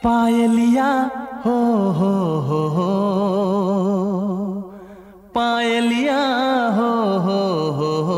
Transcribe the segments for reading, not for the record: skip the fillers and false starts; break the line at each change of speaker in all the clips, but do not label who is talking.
पायलिया हो हो पायलिया हो।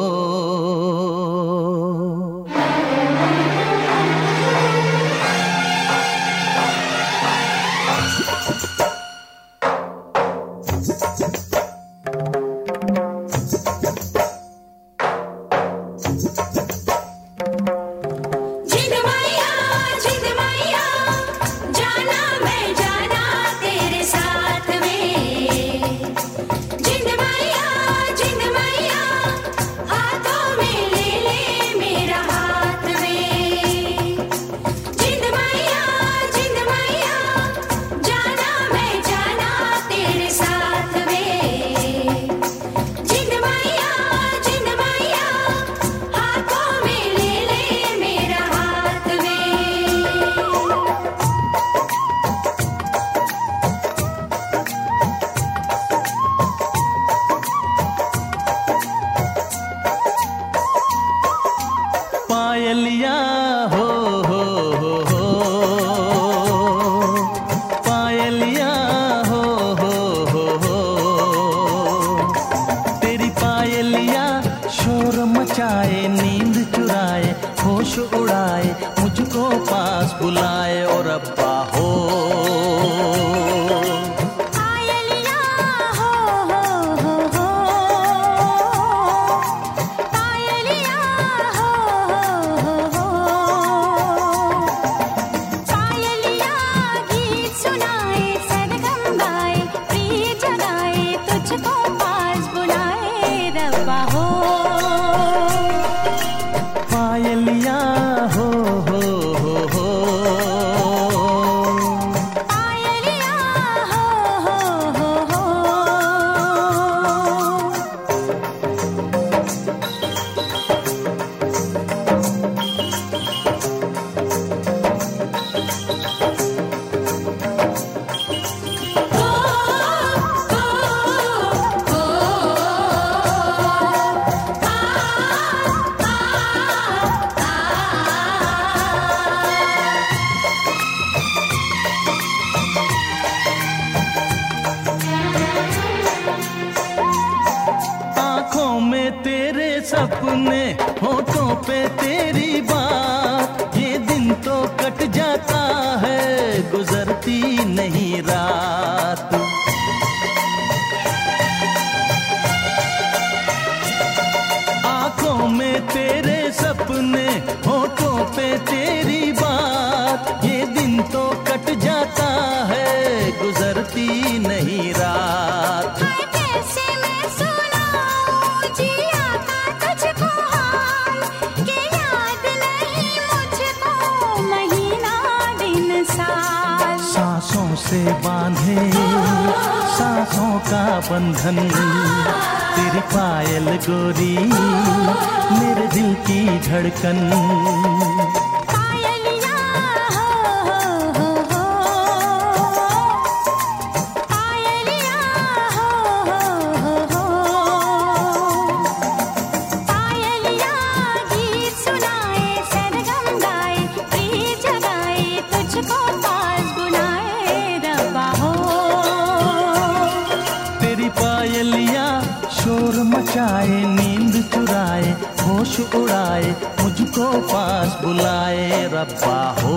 पायलिया हो पायलिया हो। तेरी पायलिया शोर मचाए, नींद चुराए, होश उड़ाए, मुझको पास बुलाए और अब्बा हो। पायलिया हो
पायलिया हो।
आँखों में तेरे सपने, होठों पे तेरी बात, ये दिन तो कट जाता है, गुजरती नहीं रात। आँखों में तेरे सपने, होठों पे तेरी बात, ये दिन तो कट जाता है, गुजरती नहीं रात।
कैसे मैं सुनाऊं जिया का तुझको हाल, कि याद नहीं मुझको महीना दिन साल।
सांसों से बांधे सांसों का बंधन, तेरी पायल गोरी मेरे दिल की धड़कन।
पायलिया हो पायलिया हो। पायलिया गीत सुनाए, सरगम गाए, प्रीत जगाए, तुझको पास बुलाए रब्बा हो।
तेरी पायलिया शोर मचाए, नींद चुराए, होश उड़ाए, मुझको पास बुलाए रब्बा हो।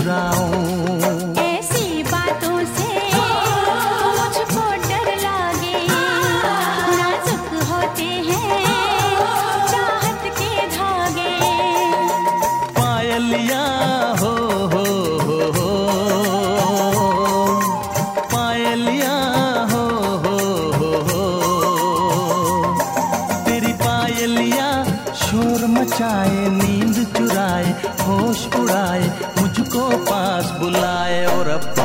चुराऊं।
ऐसी बातों से मुझको डर लागे, नाजुक होते हैं चाहत के धागे।
पायलिया हो पायलिया हो तेरी पायलिया शोर मचाए, नींद चुराए, होश उड़ाए, मुझको पास बुलाए और अब